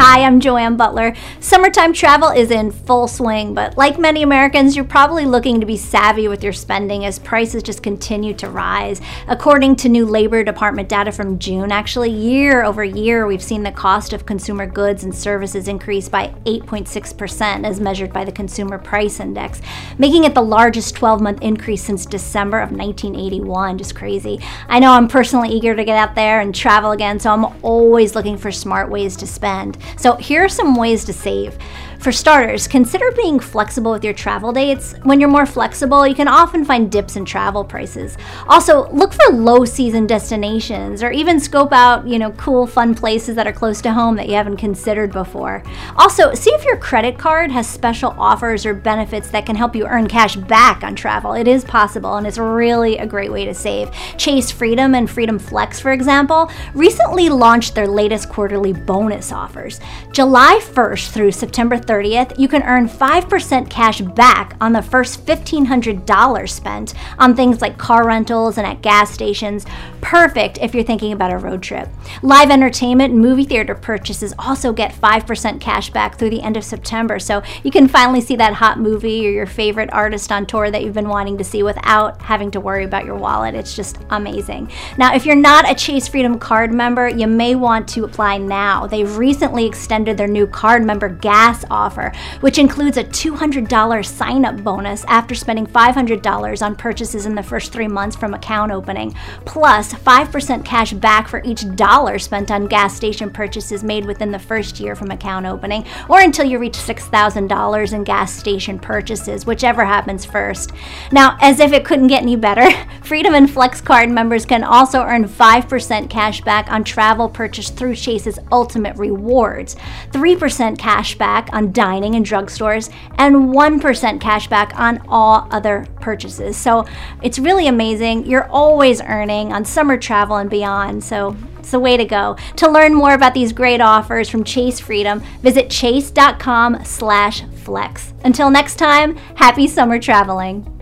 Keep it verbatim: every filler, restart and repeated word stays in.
Hi, I'm Joanne Butler. Summertime travel is in full swing, but like many Americans, you're probably looking to be savvy with your spending as prices just continue to rise. According to new Labor Department data from June, actually year over year, we've seen the cost of consumer goods and services increase by eight point six percent as measured by the Consumer Price Index, making it the largest twelve-month increase since December of nineteen eighty-one. Just crazy. I know I'm personally eager to get out there and travel again, so I'm always looking for smart ways to spend. So here are some ways to save. For starters, consider being flexible with your travel dates. When you're more flexible, you can often find dips in travel prices. Also, look for low season destinations or even scope out, you know, cool, fun places that are close to home that you haven't considered before. Also, see if your credit card has special offers or benefits that can help you earn cash back on travel. It is possible, and it's really a great way to save. Chase Freedom and Freedom Flex, for example, recently launched their latest quarterly bonus offers. July first through September thirtieth, you can earn five percent cash back on the first fifteen hundred dollars spent on things like car rentals and at gas stations. Perfect if you're thinking about a road trip. Live entertainment and movie theater purchases also get five percent cash back through the end of September, so you can finally see that hot movie or your favorite artist on tour that you've been wanting to see without having to worry about your wallet. It's just amazing. Now, if you're not a Chase Freedom card member, you may want to apply now. They've recently extended their new card member gas offer, which includes a two hundred dollars sign-up bonus after spending five hundred dollars on purchases in the first three months from account opening, plus five percent cash back for each dollar spent on gas station purchases made within the first year from account opening, or until you reach six thousand dollars in gas station purchases, whichever happens first. Now, as if it couldn't get any better, Freedom and Flex card members can also earn five percent cash back on travel purchased through Chase's Ultimate Rewards, three percent cash back on dining in drugstores, and one percent cash back on all other purchases. So it's really amazing. You're always earning on summer travel and beyond, so it's the way to go. To learn more about these great offers from Chase Freedom, visit chase dot com slash flex. Until next time, happy summer traveling.